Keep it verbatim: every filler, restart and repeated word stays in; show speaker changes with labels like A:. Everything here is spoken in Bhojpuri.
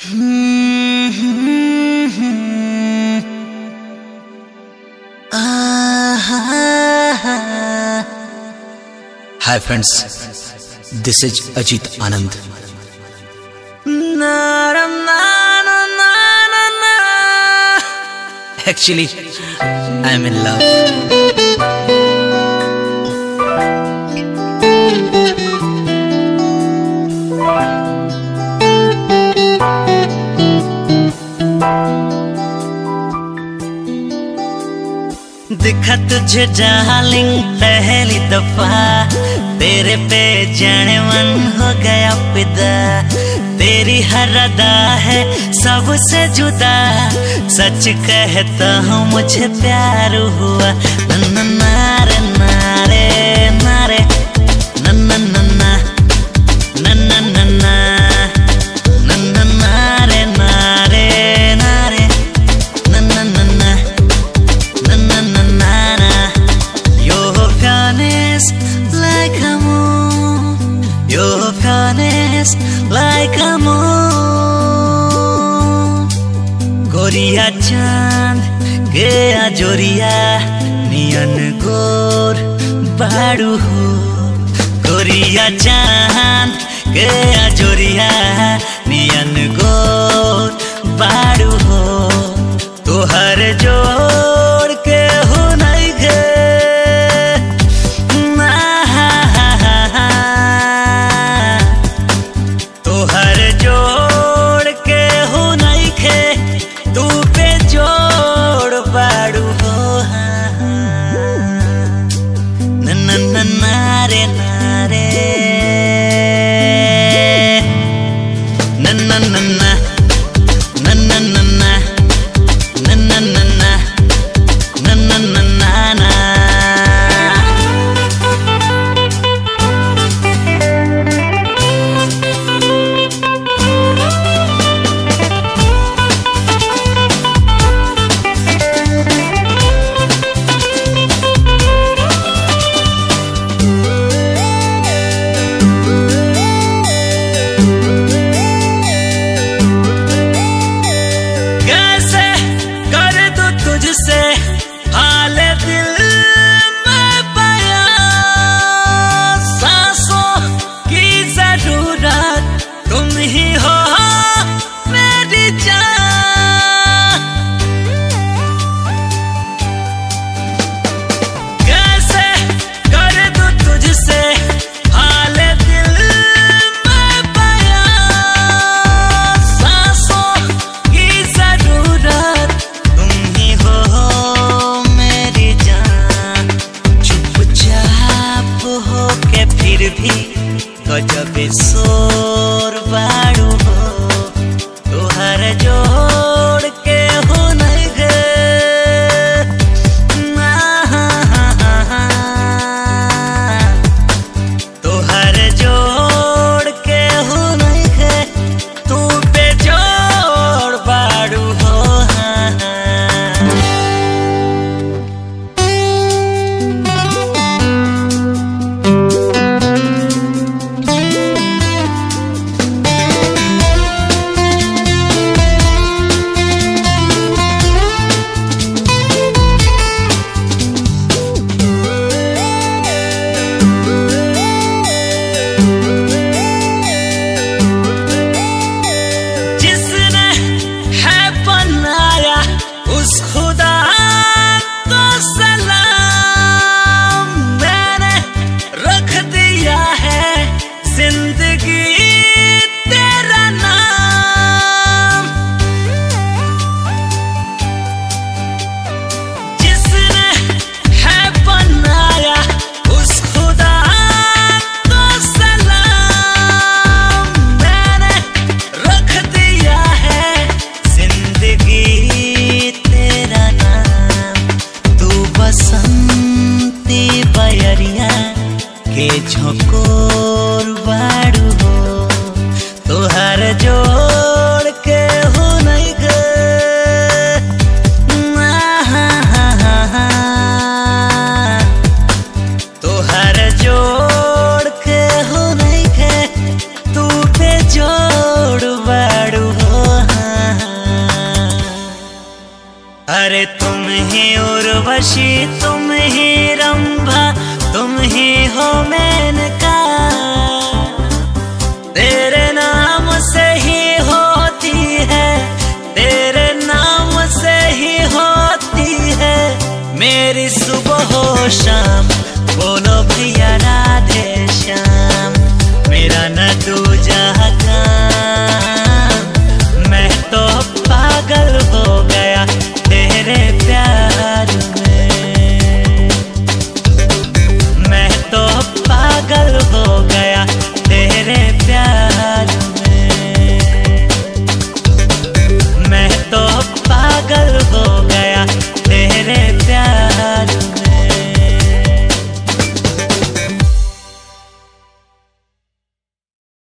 A: Hi friends, this is Ajit Anand. Actually, I'm in love.
B: दिखा तुझे डार्लिंग पहली दफा, तेरे पे जाने मन हो गया फिदा। तेरी हर अदा है सबसे जुदा, सच कहता हूँ मुझे प्यार हुआ। नन्ना नारे नारे नारे नन्ना नन्ना नन्ना नन्ना नन्ना नारे नारे नारे नन्ना नन्ना नन्ना नन्ना। Your fairness like a moon, your fairness like a moon। गोरिया चांद गया जोरिया नियन गोर बाड़ू हो। गोरिया चांद गया जोरिया नियन गोर बाड़ू हो। तोहर जोड़ के हो नहीं गे तोहर जोड़ के हो नहीं खे, तू पे जोड़ बाड़ू हो। नन्ना नन्ना रे नारे नन्ना नन्ना नन्ना नन्ना नन्ना नन्ना नन्ना नन्ना ना। ही उर्वशी, तुम ही रंभा, तुम ही हो मेनका। तेरे नाम से ही होती है, तेरे नाम से ही होती है मेरी सुबह हो शाम। वो